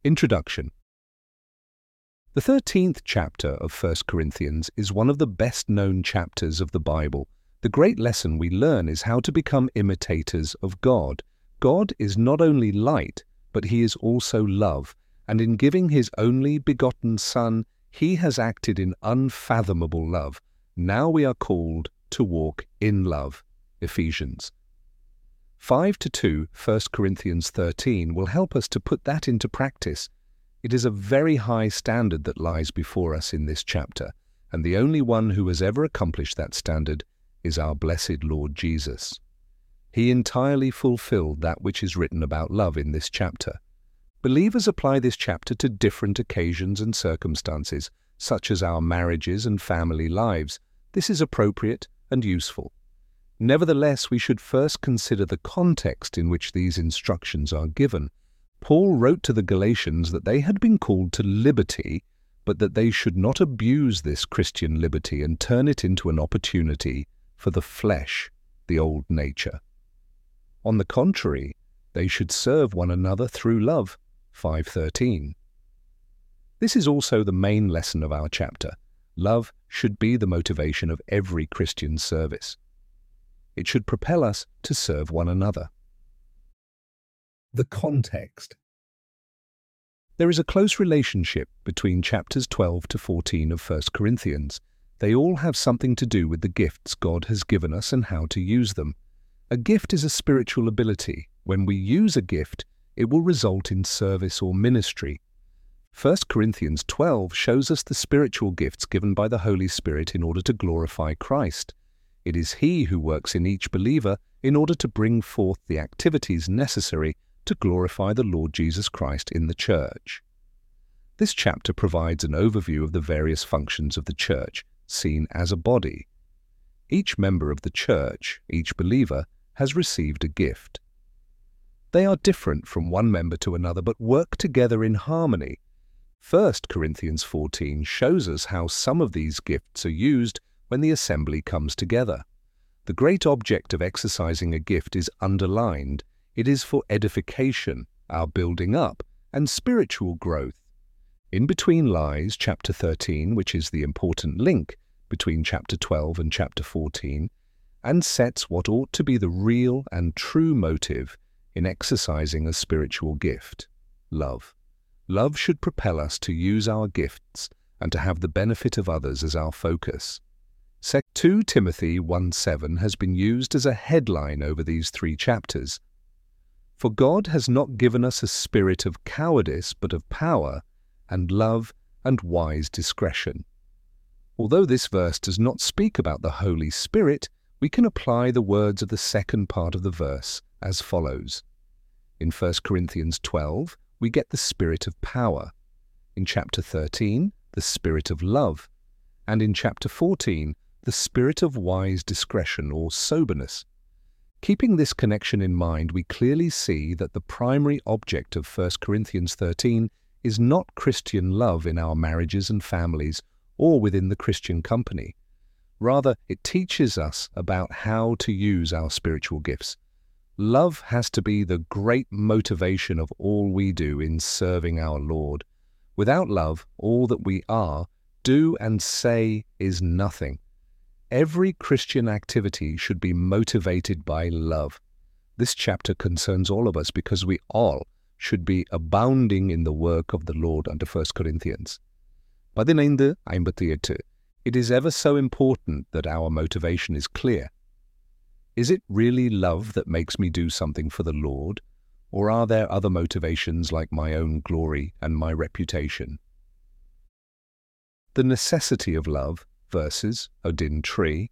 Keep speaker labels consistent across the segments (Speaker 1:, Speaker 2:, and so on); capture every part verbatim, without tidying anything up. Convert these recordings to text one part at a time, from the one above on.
Speaker 1: Introduction. The thirteenth chapter of First Corinthians is one of the best-known chapters of the Bible. The great lesson we learn is how to become imitators of God. God is not only light, but He is also love, and in giving His only begotten Son, He has acted in unfathomable love. Now we are called to walk in love. Ephesians five to two, First Corinthians thirteen will help us to put that into practice. It is a very high standard that lies before us in this chapter, and the only one who has ever accomplished that standard is our blessed Lord Jesus. He entirely fulfilled that which is written about love in this chapter. Believers apply this chapter to different occasions and circumstances, such as our marriages and family lives. This is appropriate and useful. Nevertheless, we should first consider the context in which these instructions are given. Paul wrote to the Galatians that they had been called to liberty, but that they should not abuse this Christian liberty and turn it into an opportunity for the flesh, the old nature. On the contrary, they should serve one another through love. five thirteen. This is also the main lesson of our chapter. Love should be the motivation of every Christian service. It should propel us to serve one another. The context. There is a close relationship between chapters twelve to fourteen of First Corinthians. They all have something to do with the gifts God has given us and how to use them. A gift is a spiritual ability. When we use a gift, it will result in service or ministry. First Corinthians twelve shows us the spiritual gifts given by the Holy Spirit in order to glorify Christ. It is He who works in each believer in order to bring forth the activities necessary to glorify the Lord Jesus Christ in the church. This chapter provides an overview of the various functions of the church, seen as a body. Each member of the church, each believer, has received a gift. They are different from one member to another, but work together in harmony. First Corinthians fourteen shows us how some of these gifts are used when the assembly comes together. The great object of exercising a gift is underlined. It is for edification, our building up, and spiritual growth. In between lies chapter thirteen, which is the important link between chapter twelve and chapter fourteen, and sets what ought to be the real and true motive in exercising a spiritual gift: love. Love should propel us to use our gifts and to have the benefit of others as our focus. Second Timothy one seven has been used as a headline over these three chapters. For God has not given us a spirit of cowardice, but of power and love and wise discretion. Although this verse does not speak about the Holy Spirit, we can apply the words of the second part of the verse as follows. In First Corinthians twelve, we get the spirit of power. In chapter thirteen, the spirit of love. And in chapter fourteen, the spirit of wise discretion or soberness. Keeping this connection in mind, we clearly see that the primary object of First Corinthians thirteen is not Christian love in our marriages and families or within the Christian company. Rather, it teaches us about how to use our spiritual gifts. Love has to be the great motivation of all we do in serving our Lord. Without love, all that we are, do and say is nothing. Every Christian activity should be motivated by love. This chapter concerns all of us because we all should be abounding in the work of the Lord under First Corinthians. பதினைந்து ஐம்பத்தி எட்டு. It is ever so important that our motivation is clear. Is it really love that makes me do something for the Lord, or are there other motivations like my own glory and my reputation? The necessity of love, verses Odin Tree.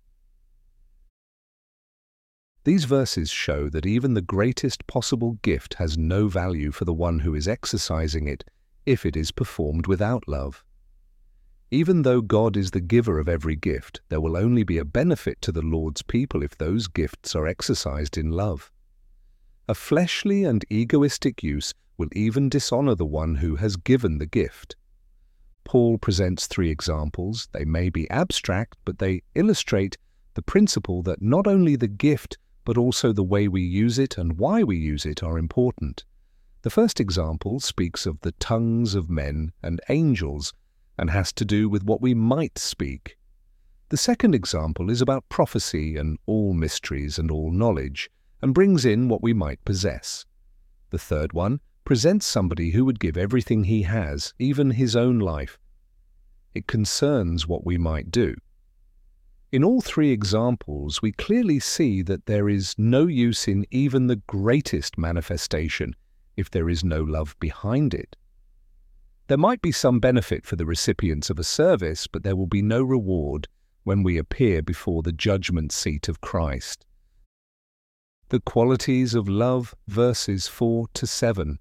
Speaker 1: These verses show that even the greatest possible gift has no value for the one who is exercising it if it is performed without love. Even though God is the giver of every gift, there will only be a benefit to the Lord's people if those gifts are exercised in love. A fleshly and egoistic use will even dishonor the one who has given the gift. Paul presents three examples. They may be abstract, but they illustrate the principle that not only the gift, but also the way we use it and why we use it are important. The first example speaks of the tongues of men and angels and has to do with what we might speak. The second example is about prophecy and all mysteries and all knowledge, and brings in what we might possess. The third one presents somebody who would give everything he has, even his own life. It concerns what we might do. In all three examples, we clearly see that there is no use in even the greatest manifestation if there is no love behind it. There might be some benefit for the recipients of a service, but there will be no reward when we appear before the judgment seat of Christ. The qualities of love, verses four to seven.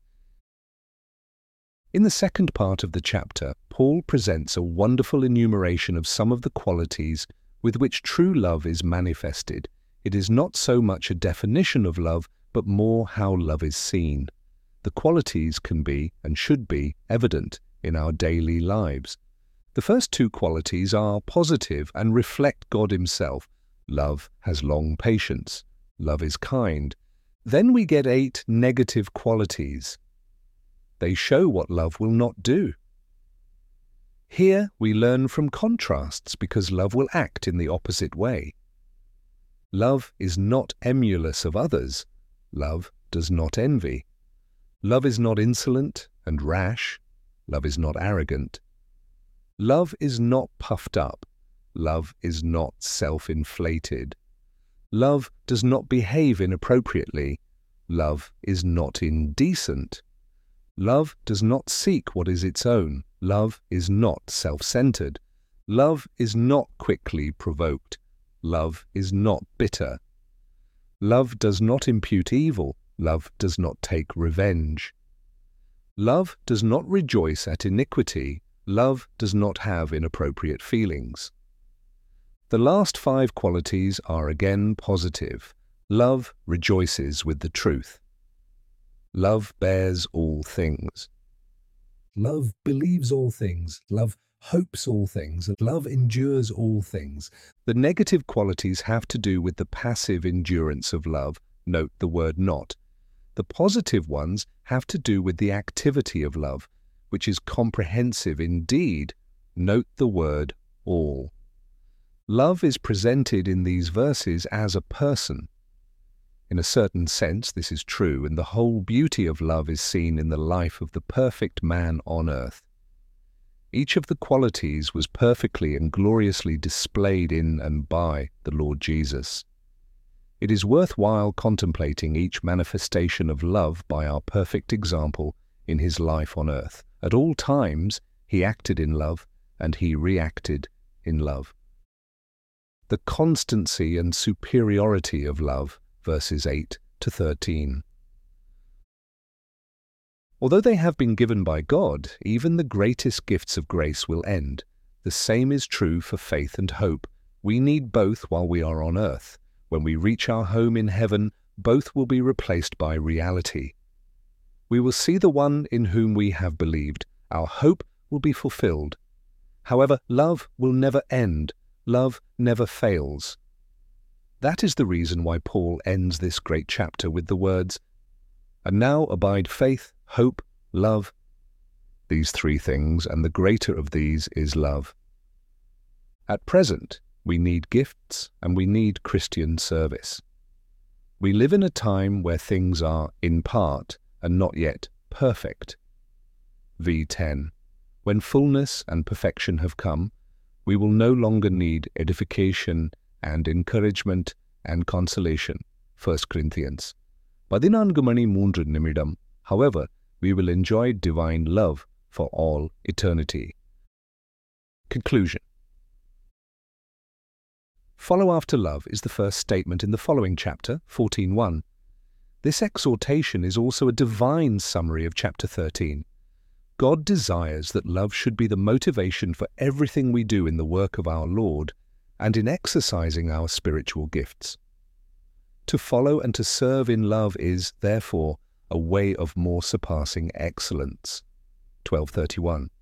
Speaker 1: In the second part of the chapter, Paul presents a wonderful enumeration of some of the qualities with which true love is manifested. It is not so much a definition of love, but more how love is seen. The qualities can be, and should be, evident in our daily lives. The first two qualities are positive and reflect God Himself. Love has long patience. Love is kind. Then we get eight negative qualities. They show what love will not do. Here we learn from contrasts because love will act in the opposite way. Love is not emulous of others. Love does not envy. Love is not insolent and rash. Love is not arrogant. Love is not puffed up. Love is not self-inflated. Love does not behave inappropriately. Love is not indecent. Love does not seek what is its own. Love is not self-centered. Love is not quickly provoked. Love is not bitter. Love does not impute evil. Love does not take revenge. Love does not rejoice at iniquity. Love does not have inappropriate feelings. The last five qualities are again positive. Love rejoices with the truth. Love bears all things. Love believes all things. Love hopes all things. Love endures all things. The negative qualities have to do with the passive endurance of love. Note the word not. The positive ones have to do with the activity of love, which is comprehensive indeed. Note the word all. Love is presented in these verses as a person. In a certain sense, this is true, and the whole beauty of love is seen in the life of the perfect man on earth. Each of the qualities was perfectly and gloriously displayed in and by the Lord Jesus. It is worthwhile contemplating each manifestation of love by our perfect example in his life on earth. At all times, he acted in love, and he reacted in love. The constancy and superiority of love, verses eight to thirteen. Although they have been given by God, even the greatest gifts of grace will end. The same is true for faith and hope. We need both while we are on earth. When we reach our home in heaven, both will be replaced by reality. We will see the one in whom we have believed. Our hope will be fulfilled. However, love will never end. Love never fails. That is the reason why Paul ends this great chapter with the words, "And now abide faith, hope, love. These three things, and the greater of these is love." At present, we need gifts and we need Christian service. We live in a time where things are in part and not yet perfect. V ten. When fullness and perfection have come, we will no longer need edification and encouragement and consolation. First Corinthians. பதினான்கு மணி மூன்று நிமிடம். However, we will enjoy divine love for all eternity. Conclusion. Follow after love is the first statement in the following chapter, fourteen one. This exhortation is also a divine summary of chapter thirteen. God desires that love should be the motivation for everything we do in the work of our Lord and in exercising our spiritual gifts. To follow and to serve in love is, therefore, a way of more surpassing excellence. twelve thirty-one.